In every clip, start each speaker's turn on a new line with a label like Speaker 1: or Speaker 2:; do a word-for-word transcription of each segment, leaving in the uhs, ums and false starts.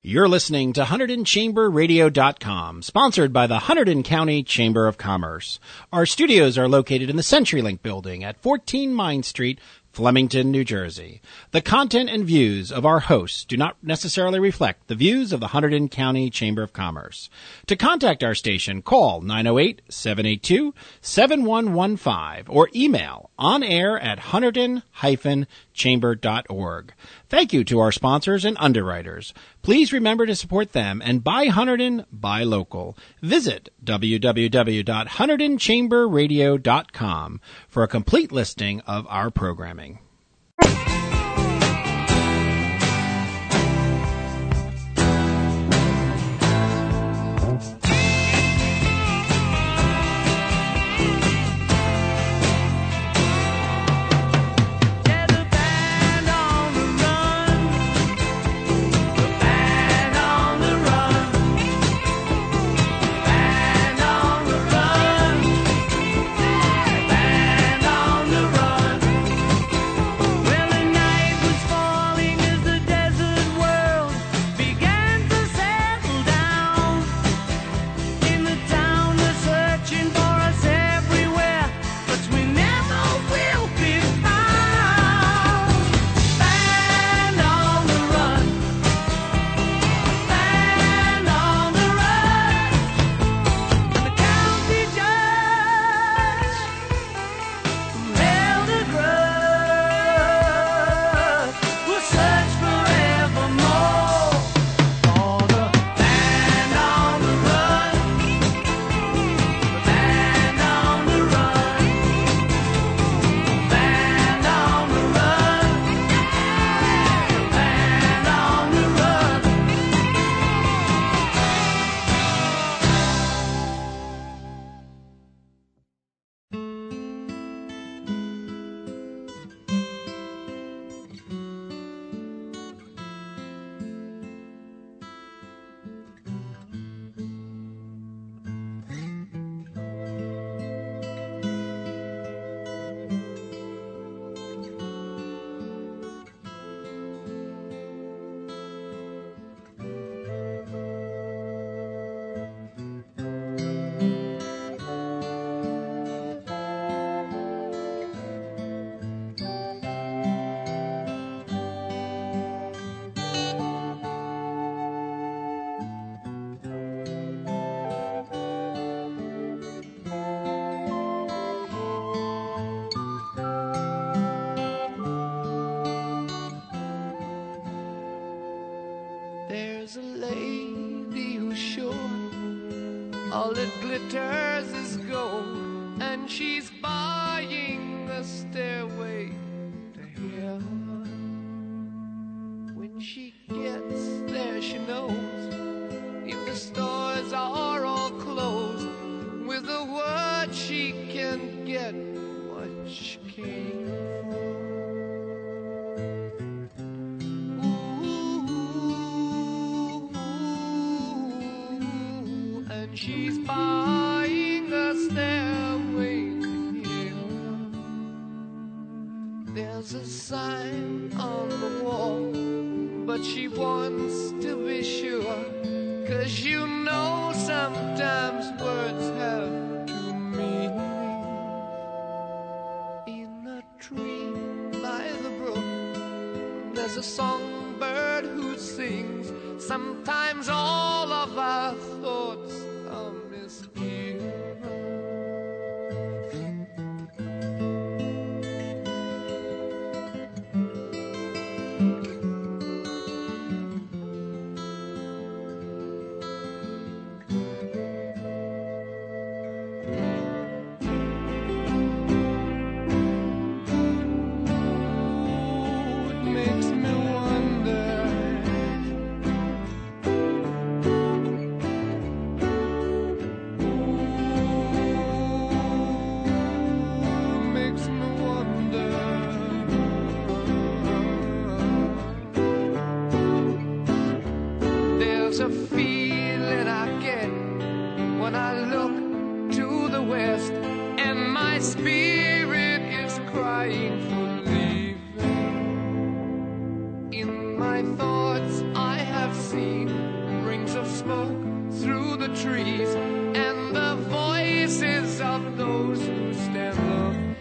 Speaker 1: You're listening to Hunterdon Chamber Radio dot com, sponsored by the Hunterdon County Chamber of Commerce. Our studios are located in the CenturyLink building at fourteen Mine Street, Flemington, New Jersey. The content and views of our hosts do not necessarily reflect the views of the Hunterdon County Chamber of Commerce. To contact our station, call nine oh eight, seven eight two, seven one one five or email onair at hunterdon dash chamber dot org. Thank you to our sponsors and underwriters. Please remember to support them and buy Hunterdon, buy local. Visit w w w dot hunterdon chamber radio dot com for a complete listing of our programming.
Speaker 2: There's a lady who's sure all that glitters is gold, and she's buying a stairway to heaven. When she gets there, she knows if the stores are all closed, with a word she can get what she came for. She's buying a stairway to heaven. There's a sign on the wall, but she wants to be sure, 'cause you know sometimes words have two meanings. In a tree by the brook, there's a songbird who sings. Sometimes all of our thoughts are misgiven. There's a feeling I get when I look to the west, and my spirit is crying for leaving. In my thoughts I have seen the trees and the voices of those who stand looking.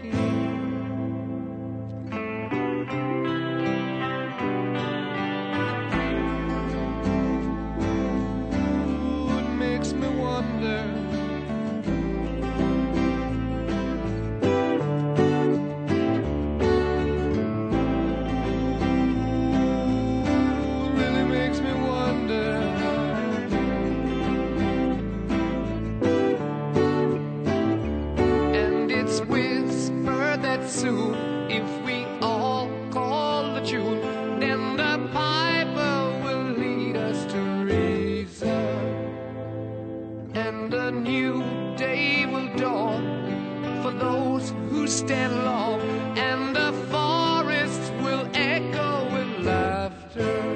Speaker 2: Ooh, it makes me wonder. Soon, if we all call the tune, then the piper will lead us to reason, and a new day will dawn for those who stand long, and the forests will echo with laughter.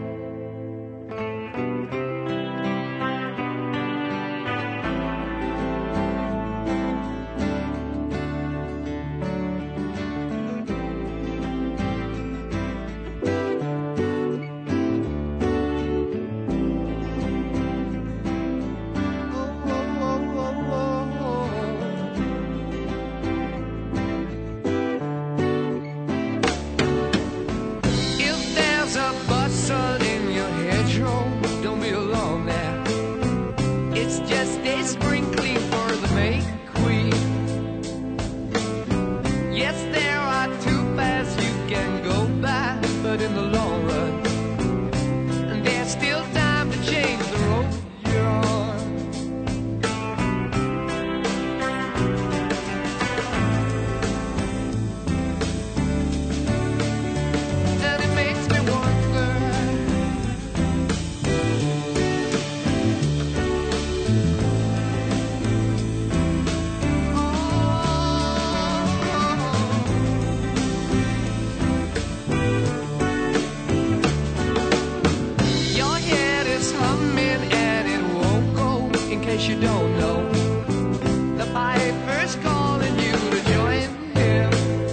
Speaker 2: You don't know, the piper's calling you to join him.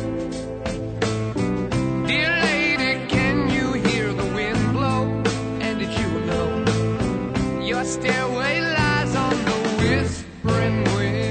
Speaker 2: Dear lady, can you hear the wind blow? And did you know your stairway lies on the whispering wind?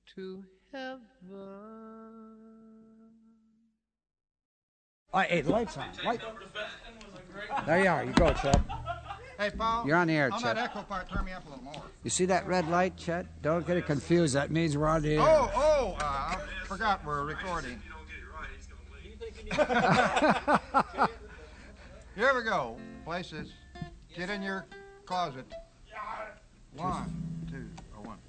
Speaker 2: to heaven.
Speaker 3: All right, hey, the light's on. Light. There you are. You go, Chet.
Speaker 4: Hey, Paul.
Speaker 3: You're on the air,
Speaker 4: on
Speaker 3: Chet.
Speaker 4: that echo part, turn me up a little more.
Speaker 3: You see that red light, Chet? Don't get it confused. That means we're on the air.
Speaker 4: Oh, oh, uh, I forgot we're recording. Here we go. Places. Get in your closet. One, two, or one,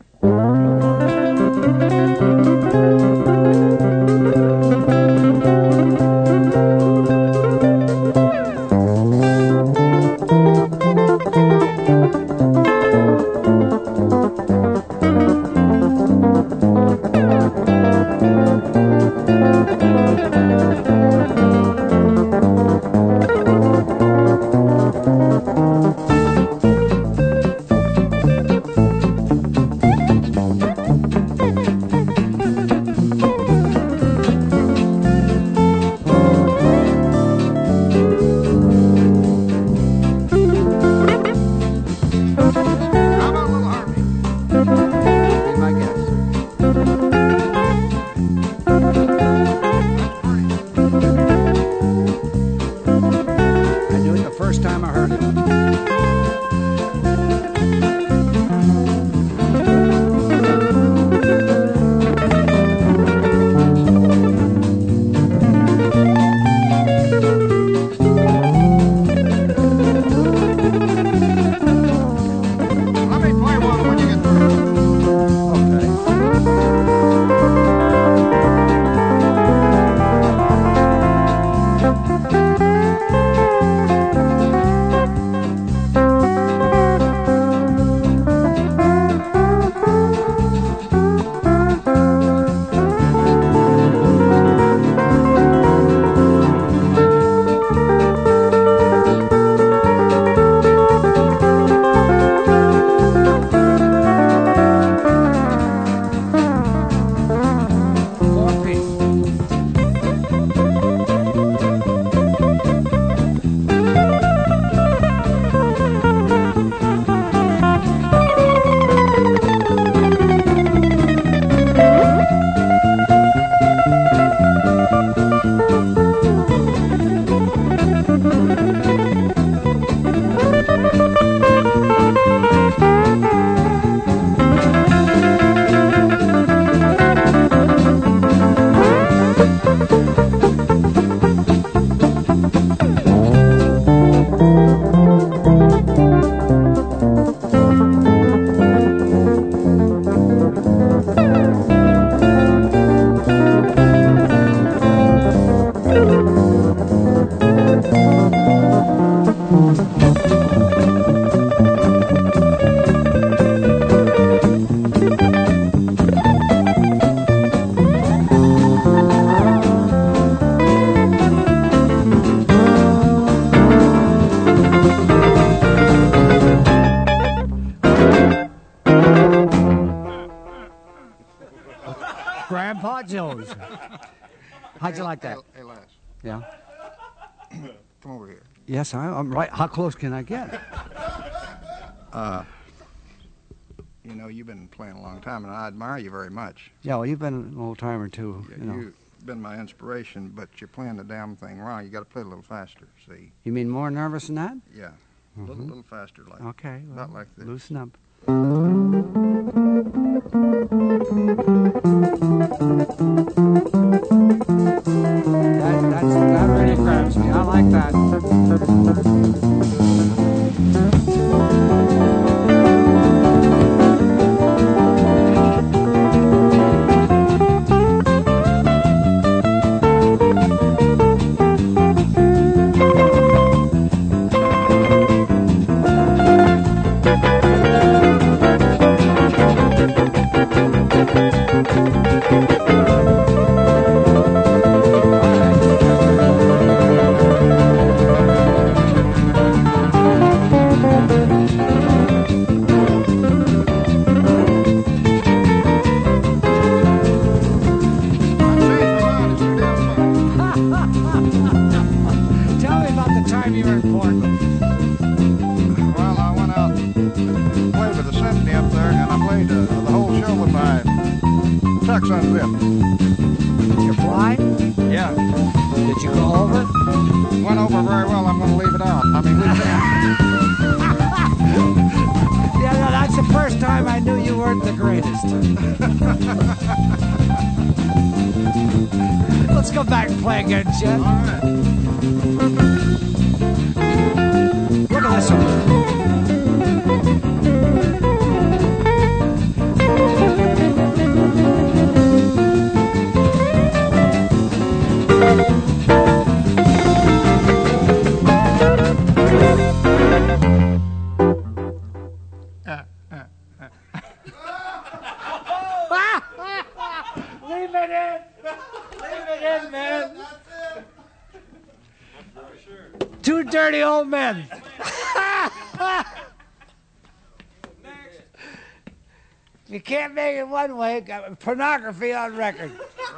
Speaker 3: Grandpa Jones. How'd you
Speaker 4: hey,
Speaker 3: like that?
Speaker 4: Hey, hey Les.
Speaker 3: Yeah.
Speaker 4: Come over here.
Speaker 3: Yes, I, I'm right. How close can I get?
Speaker 4: Uh, you know, you've been playing a long time, and I admire you very much.
Speaker 3: Yeah, well, you've been an old timer too.
Speaker 4: You,
Speaker 3: You know.
Speaker 4: You've been my inspiration, but you're playing the damn thing wrong. You got to play a little faster. See?
Speaker 3: You mean more nervous than that?
Speaker 4: Yeah. A little,
Speaker 3: Mhm.
Speaker 4: little faster, like.
Speaker 3: Okay. Well,
Speaker 4: Not like this.
Speaker 3: loosen up. That, that's, that really grabs me. I like that.
Speaker 4: socks unzipped.
Speaker 3: You're blind?
Speaker 4: Yeah.
Speaker 3: Did you go over?
Speaker 4: Went over very well. I'm going to leave it out. I mean, leave it in.
Speaker 3: Yeah, no, that's the first time I knew you weren't the greatest. Let's go back and play again, Chet.
Speaker 4: All right.
Speaker 3: Look at this one. Leave it in. Leave it in, man. Two dirty old men. You can't make it one way. Got pornography on record.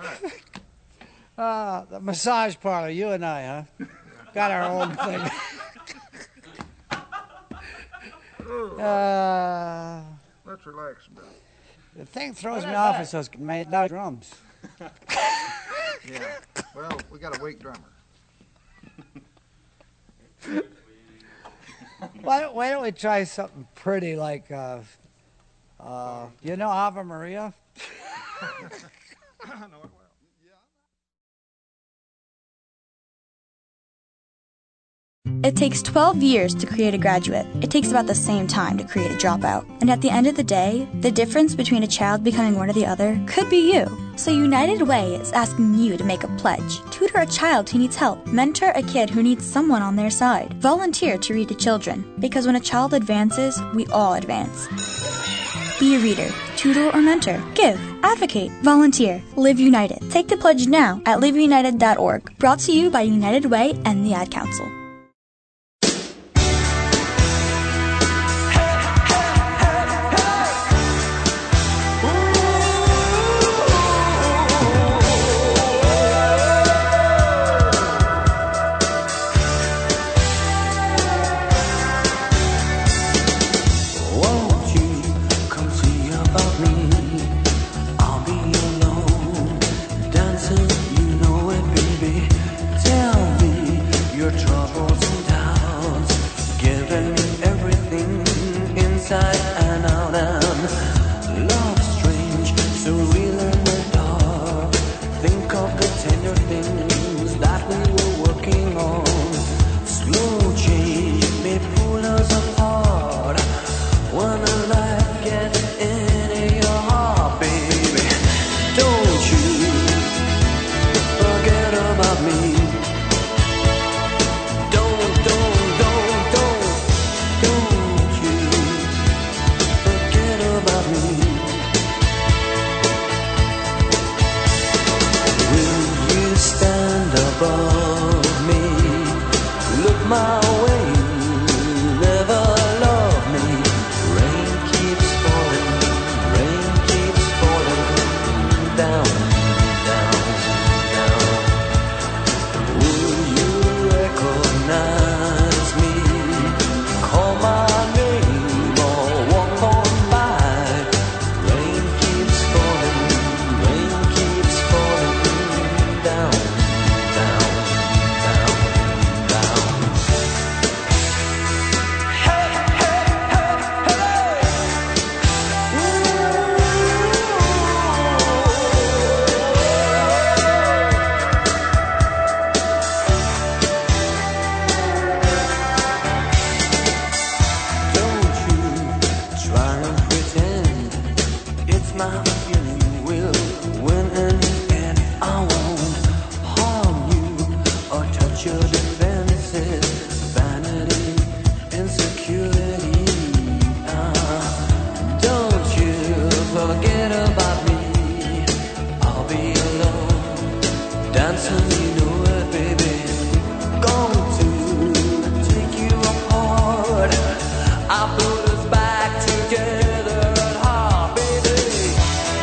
Speaker 3: Uh, the massage parlor, you and I, huh? Got our own thing. uh,
Speaker 4: Let's relax a bit.
Speaker 3: the thing throws me off is those made no drums.
Speaker 4: Yeah. Well, we got a weak drummer.
Speaker 3: Why don't, why don't we try something pretty like, uh, uh, you know Ave Maria?
Speaker 4: I know it well.
Speaker 5: It takes twelve years to create a graduate. It takes about the same time to create a dropout. And at the end of the day, the difference between a child becoming one or the other could be you. So United Way is asking you to make a pledge. Tutor a child who needs help. Mentor a kid who needs someone on their side. Volunteer to read to children. Because when a child advances, we all advance. Be a reader, tutor or mentor. Give, advocate, volunteer. Live United. Take the pledge now at live united dot org. Brought to you by United Way and the Ad Council.
Speaker 6: I put us back together at heart, baby.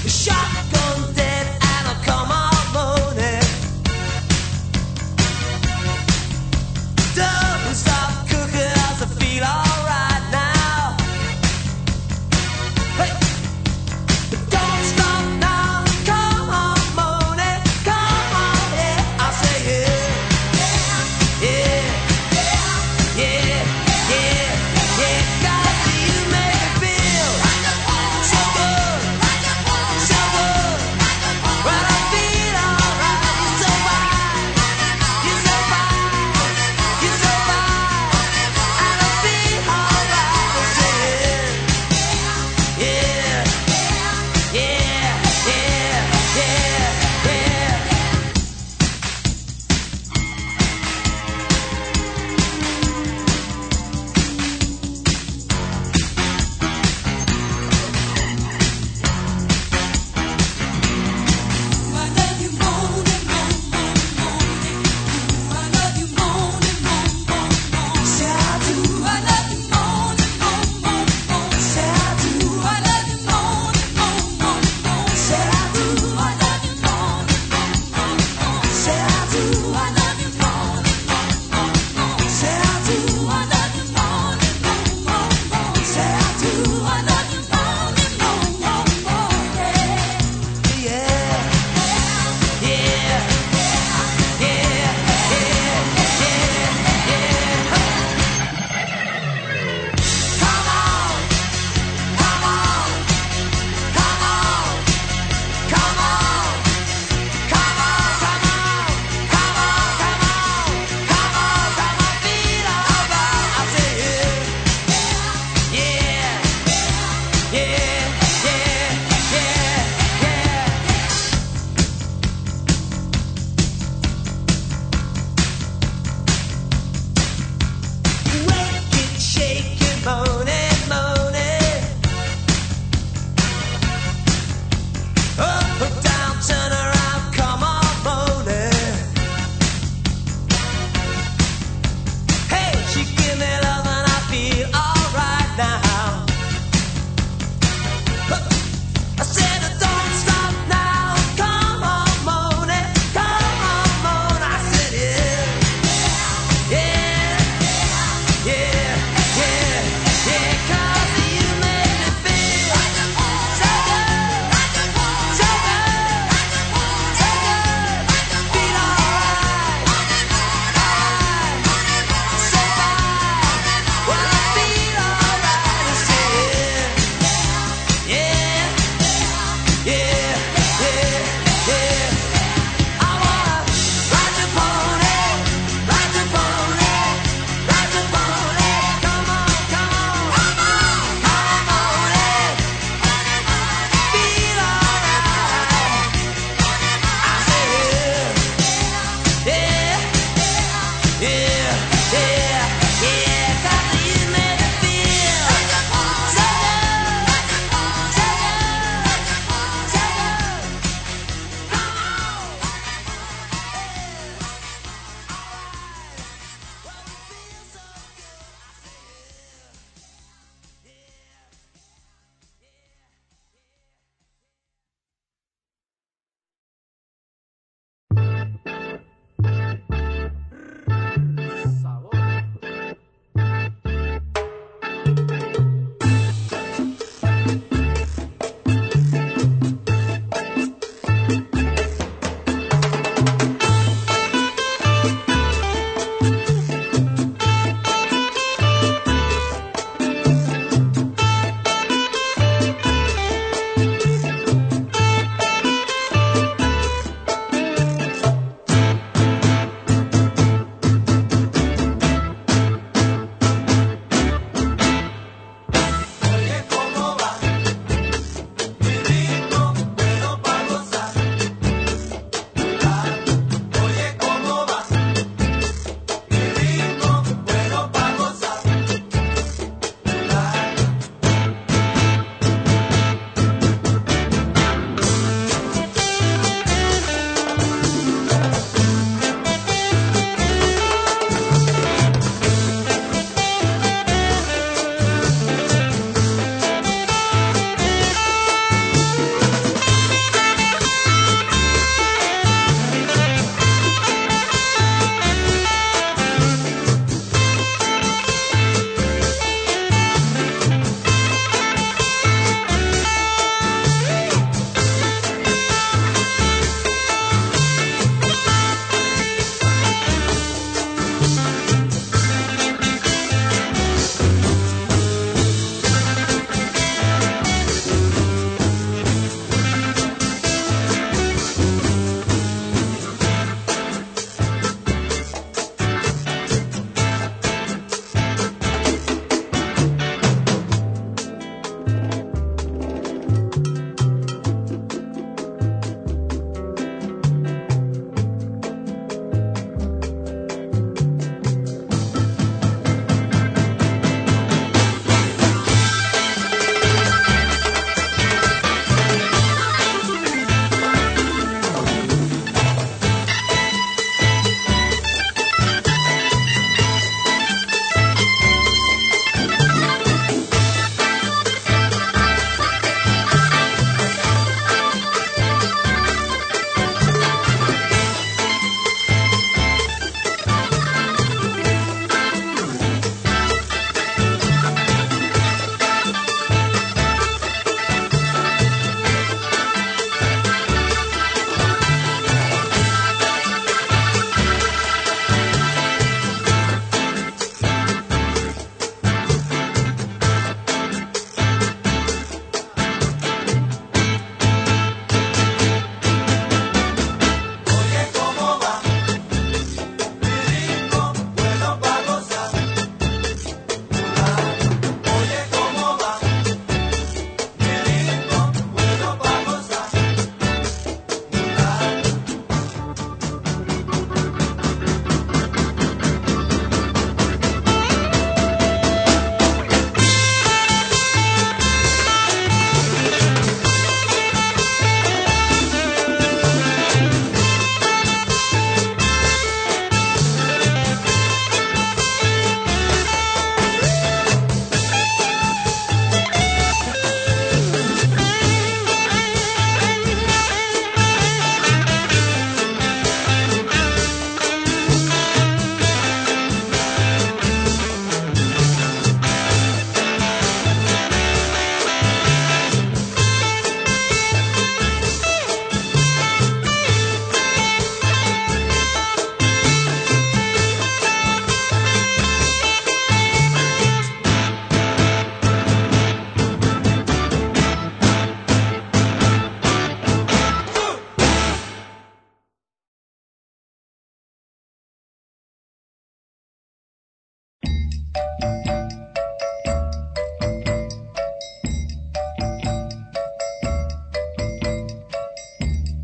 Speaker 6: So good, so good.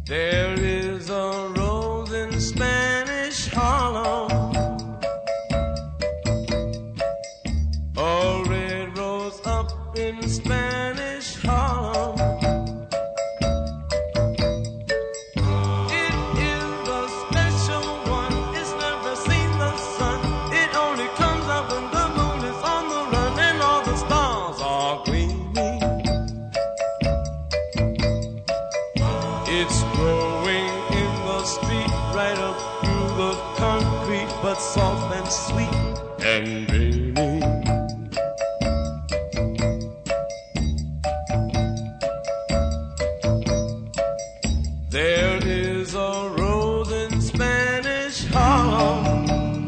Speaker 6: There is a rose in Spanish Harlem, a red rose up in Spanish Harlem. It is a special one, it's never seen the sun. It only comes up when the moon is on the run and all the stars are gleaming. It's growing in the street right up through the concrete, but soft and sweet and dreamy. There is a rose in Spanish Harlem,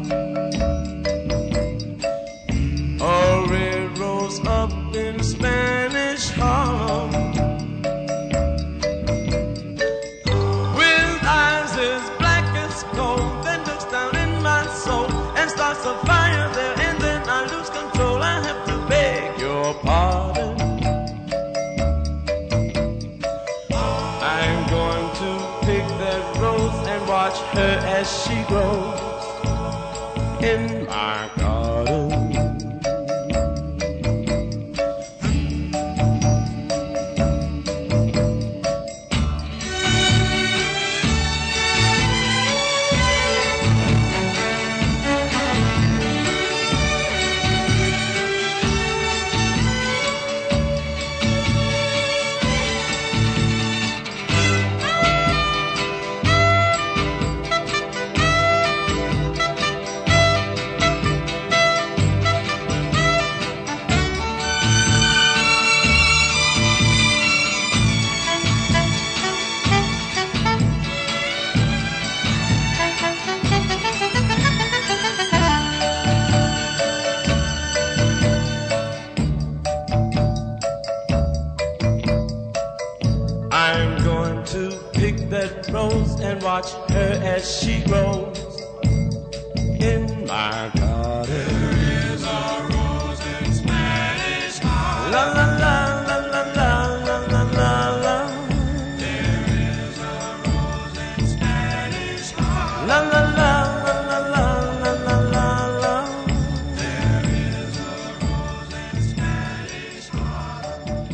Speaker 6: a red rose up in Spanish Harlem, with eyes as black as coal, then looks down in my soul and starts a fire there, and then I lose control. I have to beg your pardon. I'm going to pick that rose and watch her as she grows in my garden. I'm going to pick that rose and watch her as she grows in my garden. There is a rose in Spanish Harlem. La la la la la la la la la la. There is a rose in Spanish Harlem. La la la la la la la la la la. There is a rose in Spanish Harlem.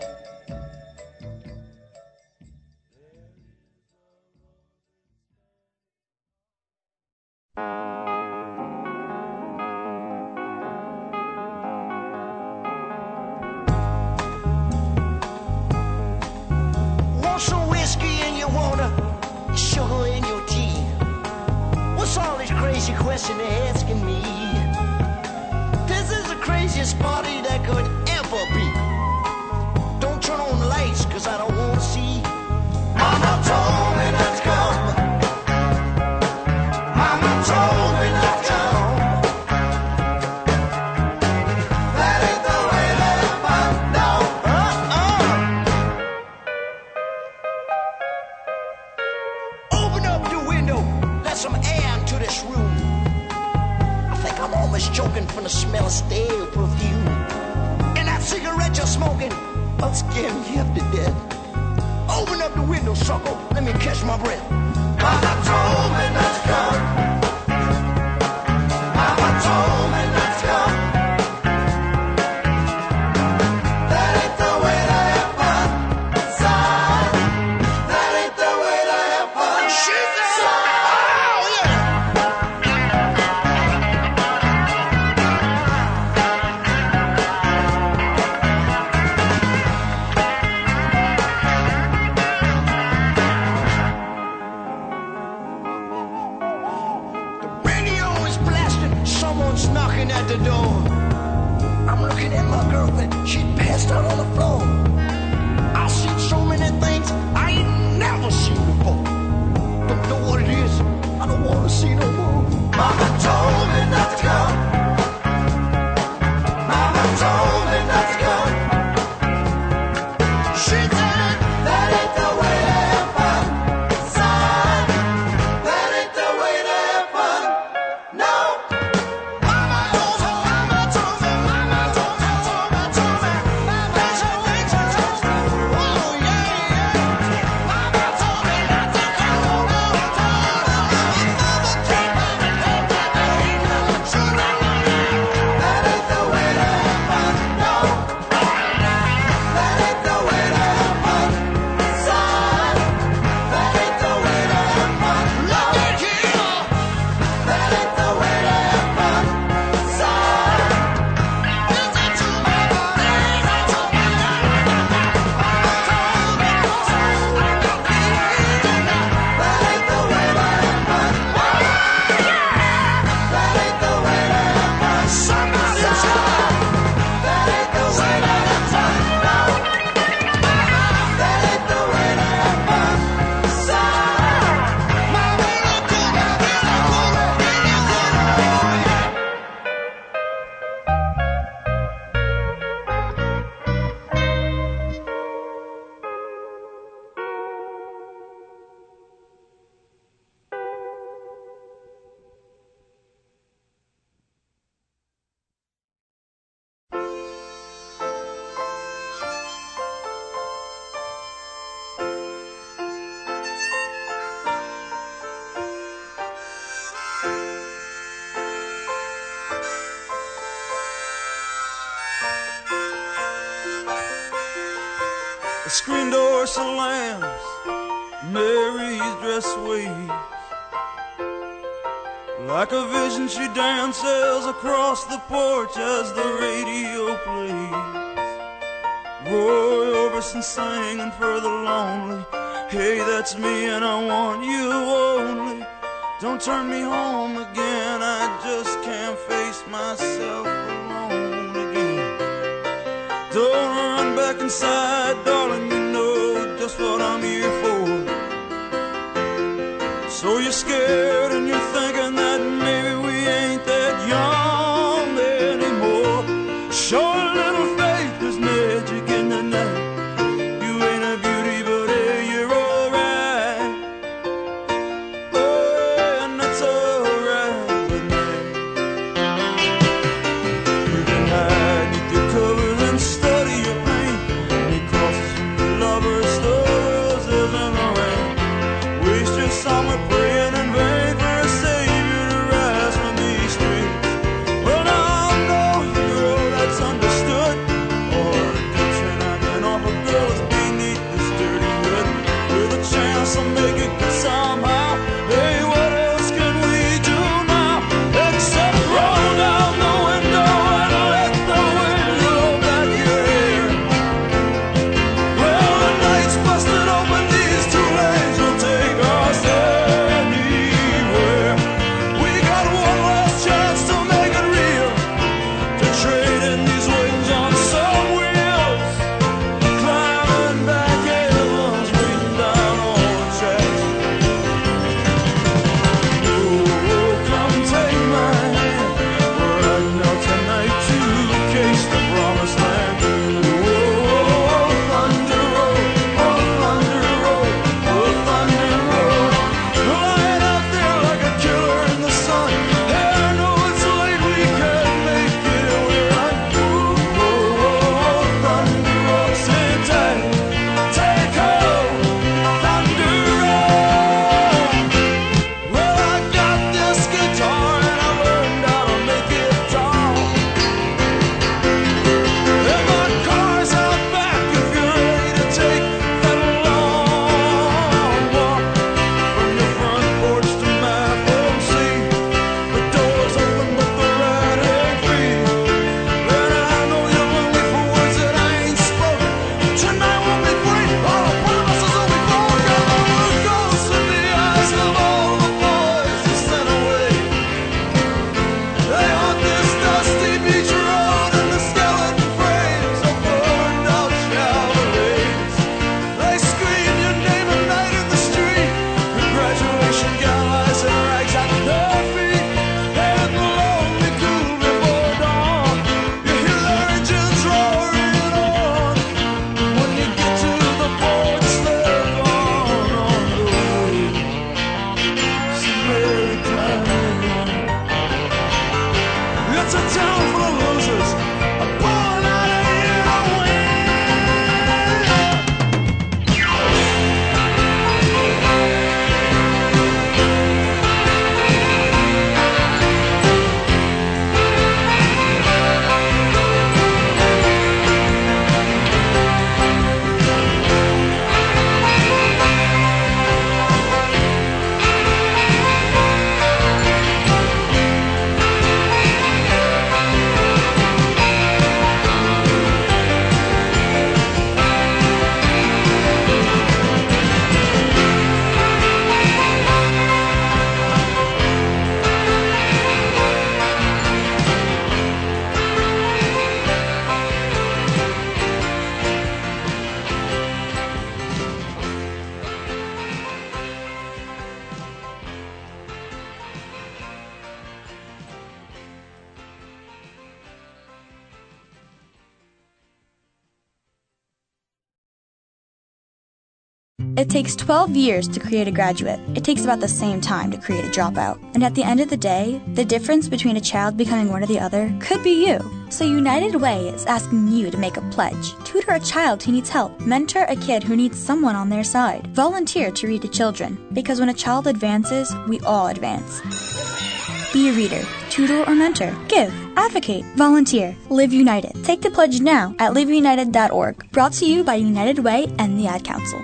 Speaker 7: Want some whiskey in your water, sugar in your tea? What's all this crazy question they're asking me? This is the craziest party that could ever be. Don't turn on the lights, cause I don't want to see. Mama told me not to come. Mama told me not to come. That ain't the way that I know. Uh-uh. Open up your window, let some air into this room. I think I'm almost choking from the smell of stale perfume. And that cigarette you're smoking, I'll scare me half to death. Open up the window, sucker, let me catch my breath. Mama told me not to come. Mama told me not to come. That ain't the way to have fun, son. That ain't the way to have fun. She said, oh yeah. The radio is blasting, someone's knocking at the door. I'm looking at my girlfriend, she passed out on the floor. I've seen so many things I ain't never seen before. Don't know what it is, I don't want to see no more. Mama told me not to come. Mama told me not to come. She said, that ain't the way to have fun, son. That ain't the way to have fun, no. Mama, oh, so Mama
Speaker 8: The screen door slams, Mary's dress waves. Like a vision she dances across the porch as the radio plays. Roy Orbison singing for the lonely. Hey, that's me and I want you only. Don't turn me home again, I just can't face myself alone again. Don't run back inside, darling, you know just what I'm here for. So you're scared and you're thinking that maybe we ain't that young anymore. Show a little faith, there's magic in the night. You ain't a beauty, but hey, you're alright. Oh, and that's alright with me. You can hide neath your covers and study your pain. Because lovers throw roses in the rain. Waste your summer praying in vain for a savior to rise from these streets. Well, now I know you're all that's understood. Or redemption I've been off a girl is beneath this dirty hood. With a chance to make it good somehow. Hey, what else can we do now? Except roll down the window and let the wind blow back your hair. Well, the night's busted open, these two lanes will take us anywhere. We got one last chance to make it real, to trade in these wings on some wheels, climbing back heavens, waiting down on the tracks. Oh, come take my hand, we're riding out tonight to case the promised land. Oh, Thunder Road, oh, Thunder Road, oh, Thunder Road. Lying out there like a killer in the sun. Hey, I know it's late, we can't make it, and we're on. Oh, Thunder Road, sit tight, take hold, Thunder Road. Well, I got this guitar and I learned how to make it tall. And my car's out back if you're ready to take that long walk. From your front porch to my front seat, the door's open but the ride ain't free. And I know you're lonely for words that I ain't spoken. Tonight will be great, all the promises will be broken. All the ghosts in the eyes of all the boys you sent away. They haunt this dusty beach road and the skeleton frames of burned out Chevrolets. They scream your name at night in the street. Your graduation gown lies in rags at their feet. And the lonely cool before dawn, you hear their engines roaring on. When you get to the porch, they're gone on the way. So Mary climbing. It's a town full of losers, a born out of here to win.
Speaker 5: It takes twelve years to create a graduate. It takes about the same time to create a dropout. And at the end of the day, the difference between a child becoming one or the other could be you. So United Way is asking you to make a pledge. Tutor a child who needs help. Mentor a kid who needs someone on their side. Volunteer to read to children. Because when a child advances, we all advance. Be a reader, tutor or mentor. Give, advocate, volunteer. Live United. Take the pledge now at live united dot org. Brought to you by United Way and the Ad Council.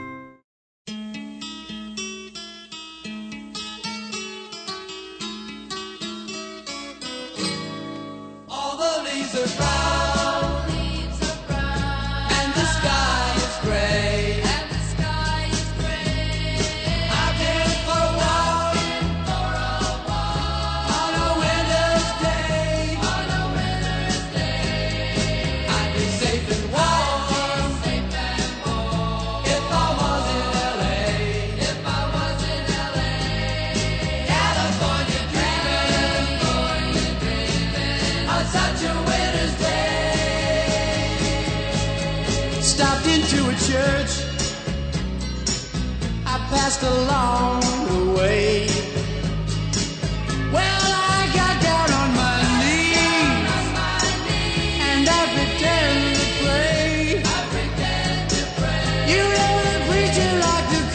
Speaker 2: All the leaves are brown, leaves are brown, and the sky is gray, and the sky is gray. I've been for a walk, for a walk, on a winter's day, on a winter's day. I'd be safe and warm, safe and warm, if I was in L A, if I was in L A. California dreaming, California dreaming, on such a winter's day. Stopped into a church, I passed along the way. Well, I got down on my knees, and I pretend to pray. You know the preacher like the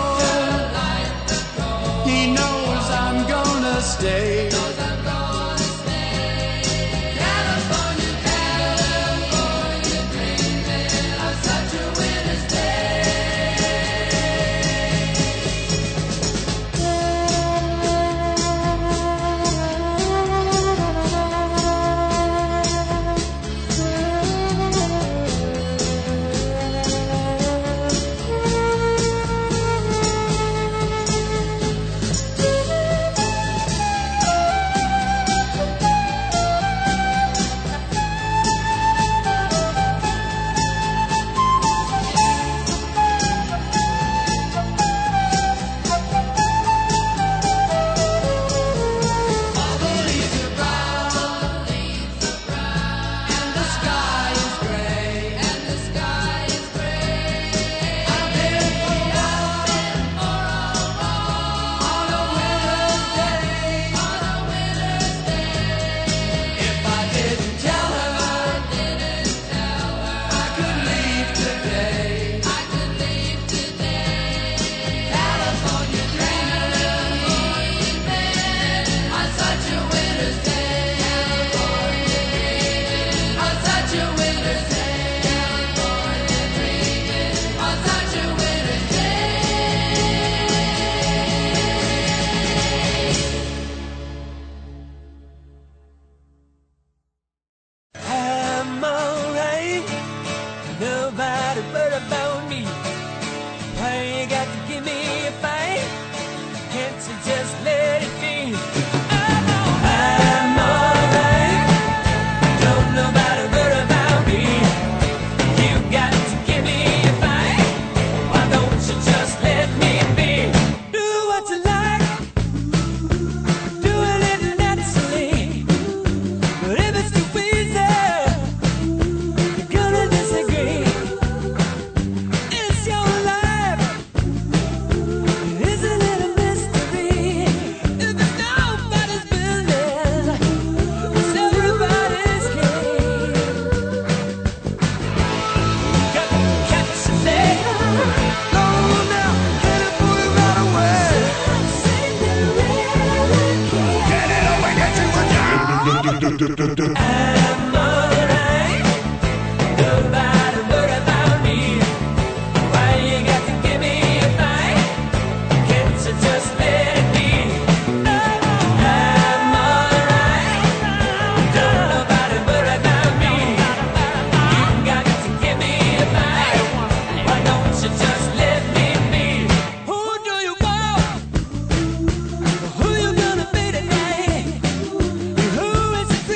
Speaker 2: cold, he knows I'm gonna stay. California, California dreaming on such a winter's day. All the leaves are brown, leaves are brown, and the sky is gray, and the sky is gray. I've been for a walk, on a winter's day, on a winter's day. If I didn't tell her, didn't tell her, I could leave today, I could leave today. California dreaming, on such a winter's day. California dreaming, on such a winter's day. California dreaming, on such a winter's day.
Speaker 6: I'm alright. Nobody but about me. Why you got to give me a fight? Can't you just let it be? I'm alright. I'm alright. Don't nobody worry about me. You got to give me a fight. Why don't you just let me be? Do what you like. Do it naturally. But if it's too easy, you're gonna disagree. It's your life. Isn't it a mystery? If it's nobody's business, it's everybody's game. Got to catch a leg. Go now, get it moving right away. Get it away, get you a job. I'm alright. Nobody worry about me. Why you got to give me a fight? Can't you just let it be? I'm alright. Don't nobody worry about me. You got to give me a fight. Why don't you just let me be? Who do you want? Who you gonna be tonight? Who is it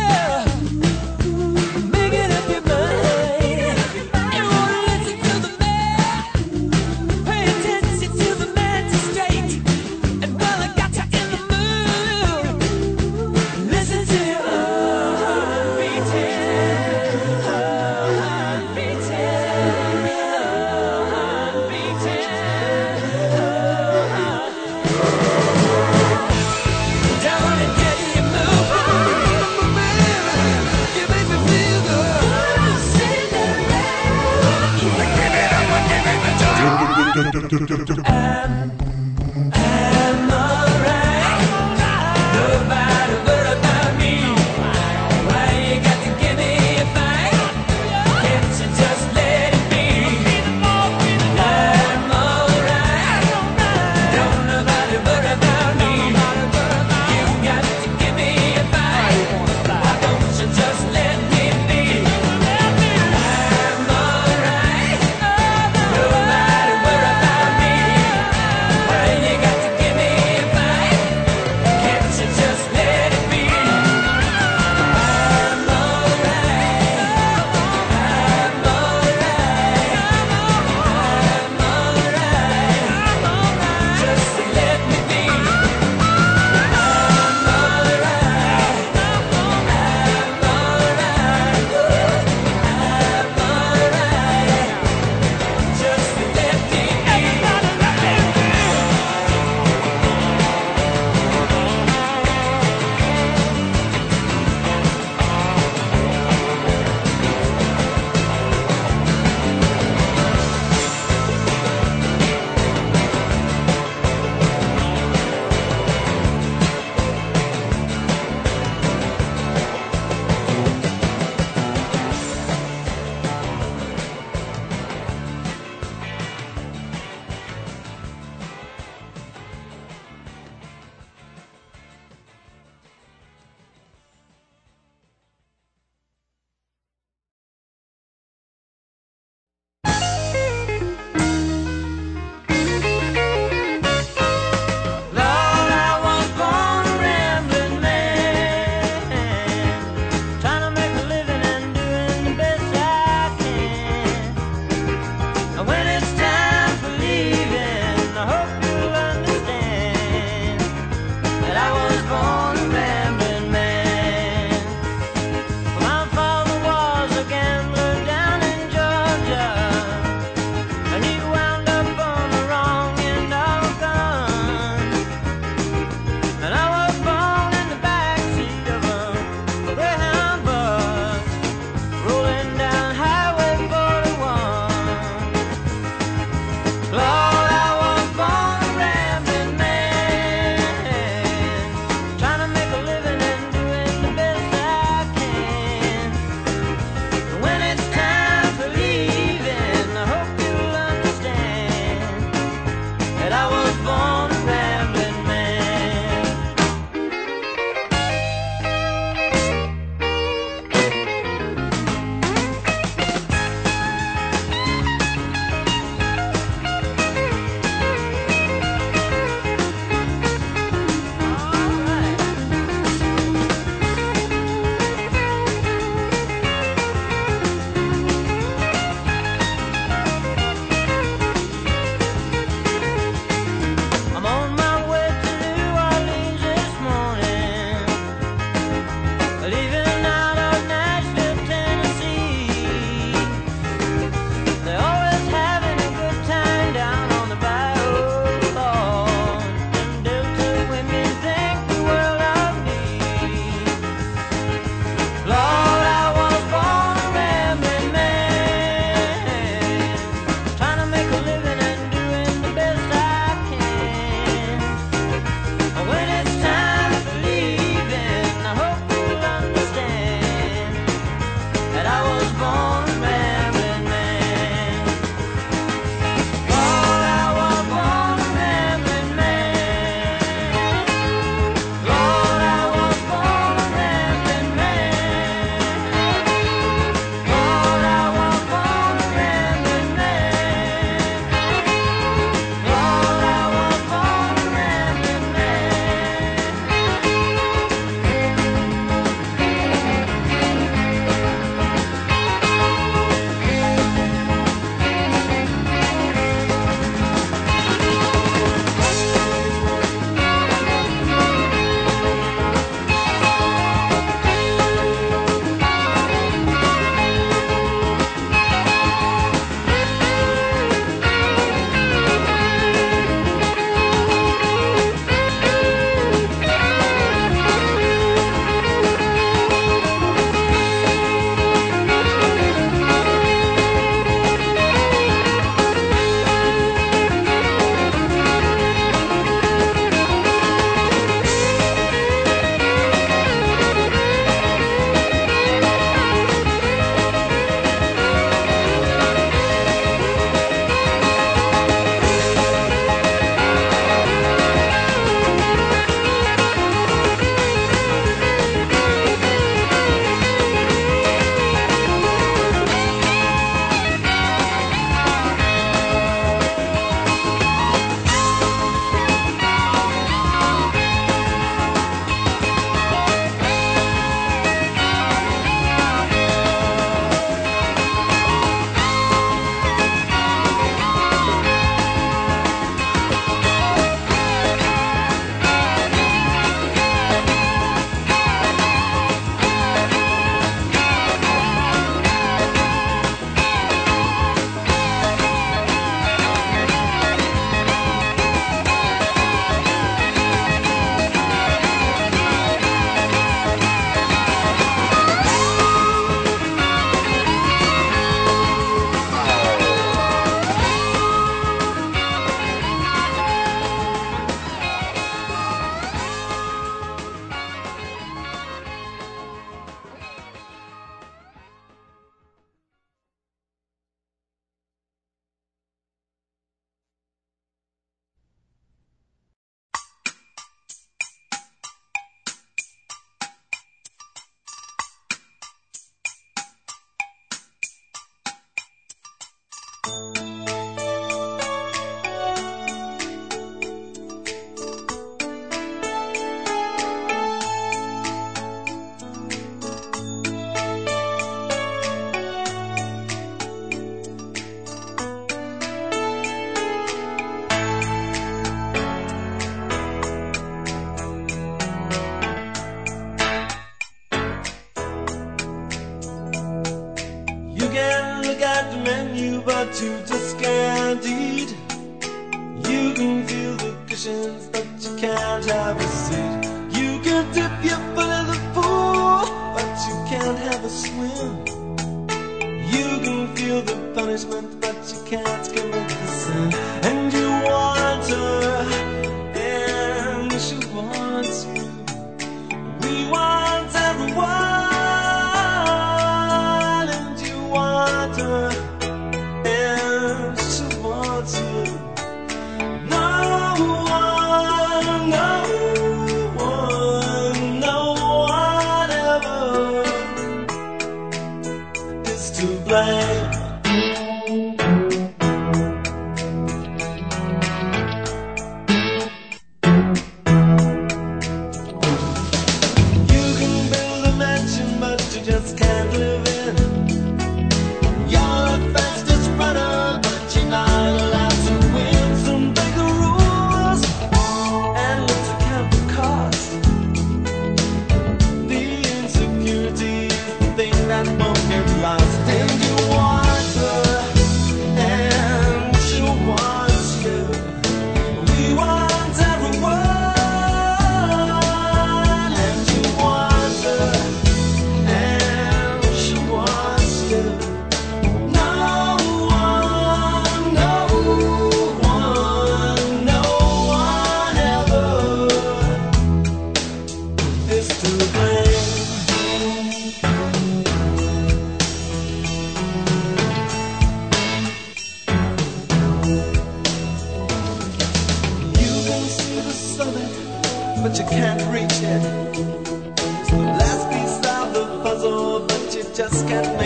Speaker 6: really? Making up your mind. You wanna listen to the man? Pay attention to the magistrate. And while I got you in the mood, listen to your heart beating, heart beating, heart beating. Down and get you moving. You make me feel good. Give it up and give it the time. I'm, I'm alright. Nobody but you just can't eat. You can feel the cushions, but you can't have a seat. You can dip your foot in the pool, but you can't have a swim. You can feel the punishment, but you can't commit the sin. And you want her, and she wants you. We want everyone, and you want her, and she wants you. No one, no one, no one ever is to blame. You can build a mansion, but you just can't live in. You're the fastest runner, but you're not allowed to win. Some bigger rules, and let's account the cost. The insecurity is the thing that won't get lost. And you want her, and she wants you. We want everyone, and you want her, and she wants you. No one, no one, no one ever is to blame. You can see the summit, but you can't reach it. It's the last piece of the puzzle, but you just can't